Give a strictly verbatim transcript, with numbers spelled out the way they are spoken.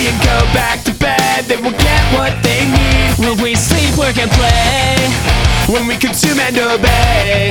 and go back to bed, they will get what they need. Will we sleep, work and play when we consume and obey?